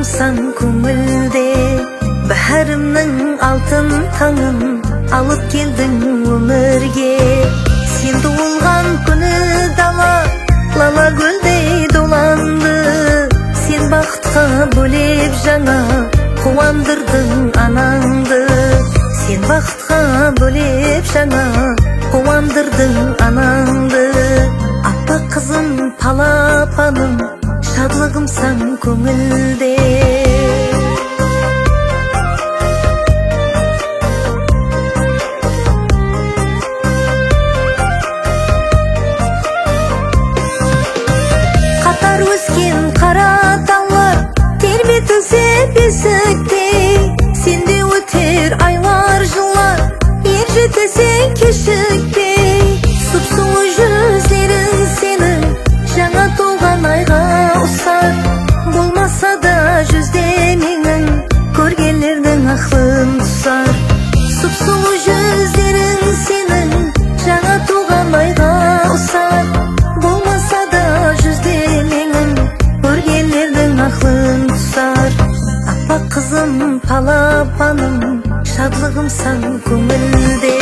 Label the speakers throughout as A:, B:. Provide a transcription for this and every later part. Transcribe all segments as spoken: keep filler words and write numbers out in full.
A: шатлығымсаң көңілде, бәрімнің алтын таңын алып келдің өмірге. Сен туылған күні дала лала гүлдей доланды. Сен бақытқа бөлеп жаңа қуандырдың анаңды. Сен бақытқа бөлеп жаңа қуандырдың анаңды. Аппақ қызым палапаным, шатлығымсаң көңілде. Қатар өскен қара таулар тербетілсе бесіктей, сенде өтер айлар жылар, ер жетесең кешікпей. Сұп-сұлу жүздерің сенің жаңа туған айға ұсар. Болмаса да жүзде менің көргенлердің ақылын тұсар. Сұп-сұлу жүздерің сенің жаңа туған айға ұсар. Болмаса да жүзде менің көргенлердің ақылын тұсар. Аппақ қызым палапаным, шатлығымсаң көңілде.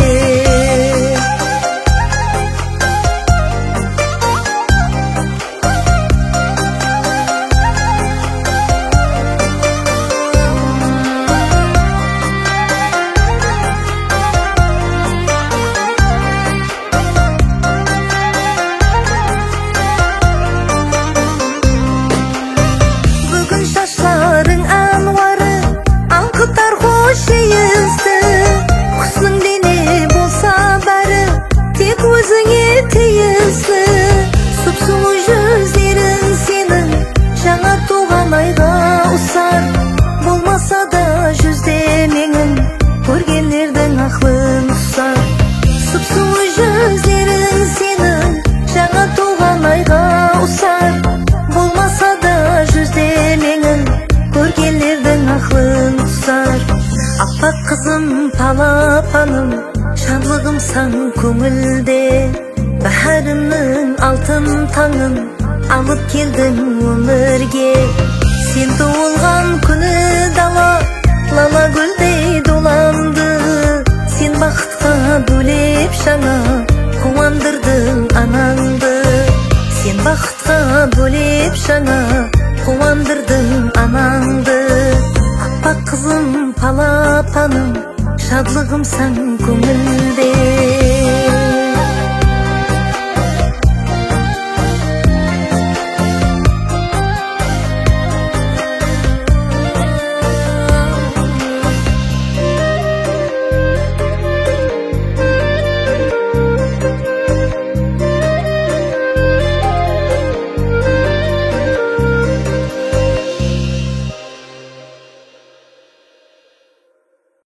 A: Шашларың ануары аңқытар хош ейізді. Құсның дене болса бәрі тек өзіңе тиісті. Сұп-сұлу жүздерің сенің жаңа туған айға ұсар. Болмаса да жүзде менің көргенлердің ақылын тұсар. Сұп-сұлу жүздерің сенің жаңа туған айға ұсар. Болмаса да жүзде менің көргенлердің ақылын тұсар. Аппақ қызым палапаным, шатлығымсаң көңілде. Бәрімнің алтын таңын алып келдің өмірге. Сен туылған күні дала лала гүлдей доланды. Сен бақытқа бөлеп жаңа қуандырдың анаңды. Сен бақытқа бөлеп жаңа қуандырдың анаңды. Аппақ қызым палапаным, шатлығымсаң көңілде.